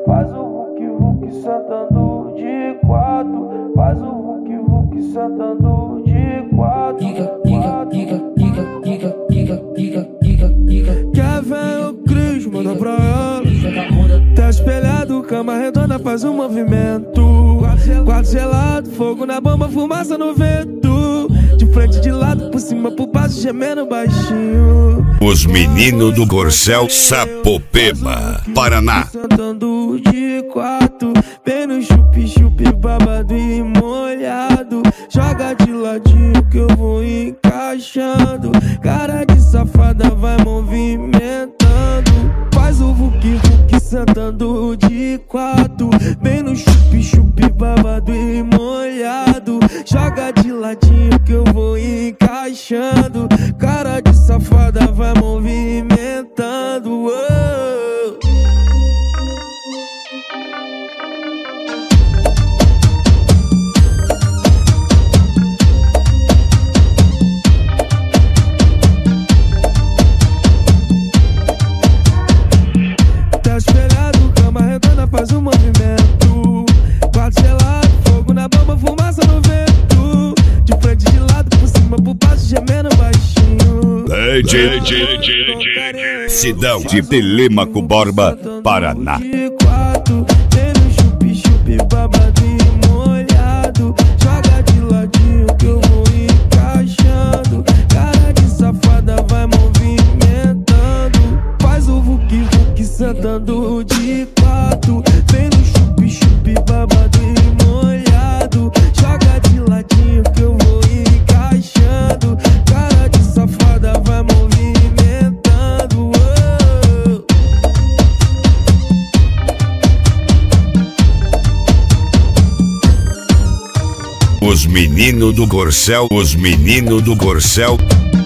Faz o Hulk sentando de quatro. Faz o Hulk sentando de quatro. Quer ver o Cris, manda pra ela. Tá espelhado, cama redonda, faz um movimento. Quarto gelado, fogo na bomba, fumaça no vento. De frente, de lado, por cima, por baixo, gemendo baixinho. Os meninos do Corcel, Sapopema, Paraná. Sentando de quatro, bem no chup-chup, babado e molhado. Joga de ladinho que eu vou encaixando. Cara de safada vai movimentando. Faz o Hulk sentando de quatro, bem no chup-chup, babado e molhado. Joga de ladinho que eu vou encaixando. Cara de safada vai movimentando. Tá espelhado, cama redonda, faz um movimento. Quarto gelado, fogo na bomba, fumaça no vento. De frente, de lado, por cima, por baixo, gemendo baixinho. Sidão de Telêmaco Borba, Paraná. De quatro, tem no chup-chup, babado e molhado. Joga de ladinho que eu vou encaixando. Cara de safada vai movimentando. Faz o Hulk sentando de quatro, vem no chup-chup, babado e molhado. Joga de ladinho que eu vou encaixando. Cara de safada vai movimentando. Os meninos do Corcel, os meninos do Corcel.